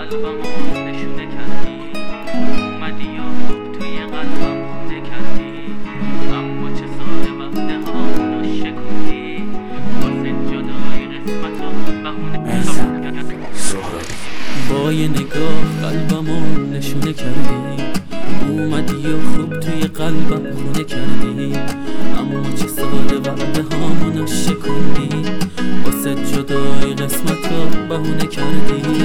قلبمو نشونه کردی، اومدی و توی قلبم خونه کردی، اما چه ساده وقته ها رو شکوندی، واسه جدای قسمتو بهونه با یه نگاه قلبمو نشونه کردی، اومدی و خوب توی قلبم خونه کردی، اما چه ساده وقته هامونو شکوندی، واسه جدای قسمتو بهونه کردی.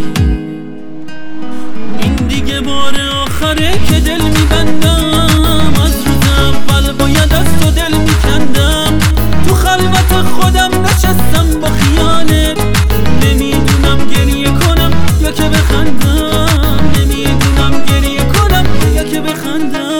این دیگه بار آخره که دل میبندم، از روز اول باید از تو دل میکندم، تو خلوت خودم نشستم با خیالت، نمیدونم گریه کنم یا که بخندم، نمیدونم گریه کنم یا که بخندم.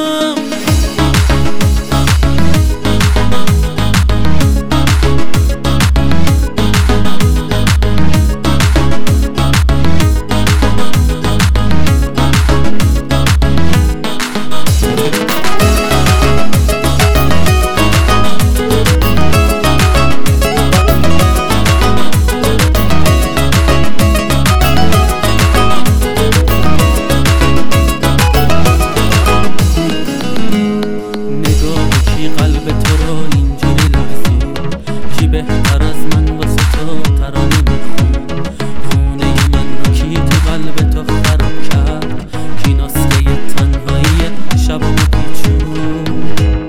بهتر از من واسه تو ترانه میخون، خونه من رو کی تو قلب تو خراب کرد، کی نسخه تنهایی شبامو پیچون.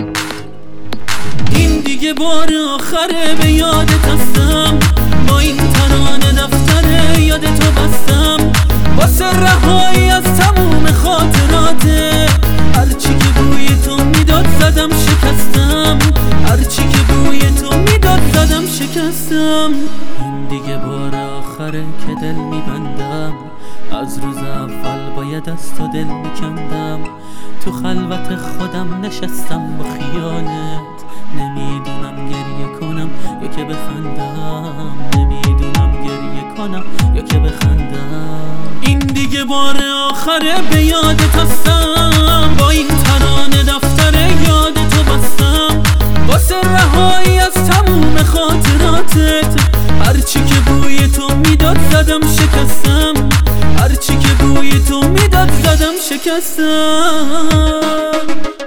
این دیگه بار آخره به یادت هستم، با این ترانه دفتر یادتو بستم، واسه رهایی از تموم خاطراته، هرچی که بوی تو میداد زدم شکستم، هرچی که بوی تو میداد زدم شکستم. این دیگه بار آخره که دل میبندم، از روز اول باید از تو دل میکندم، تو خلوت خودم نشستم با خیالت، نمیدونم گریه کنم یا که بخندم، نمیدونم گریه کنم یا که بخندم. این دیگه بار آخره به یادت هستم، با این ترانه دفتر یادتو بستم، واسه رهایی از تموم خاطراتت، هرچی که بوی تو میداد زدم شکستم، هرچی که بوی تو میداد زدم شکستم.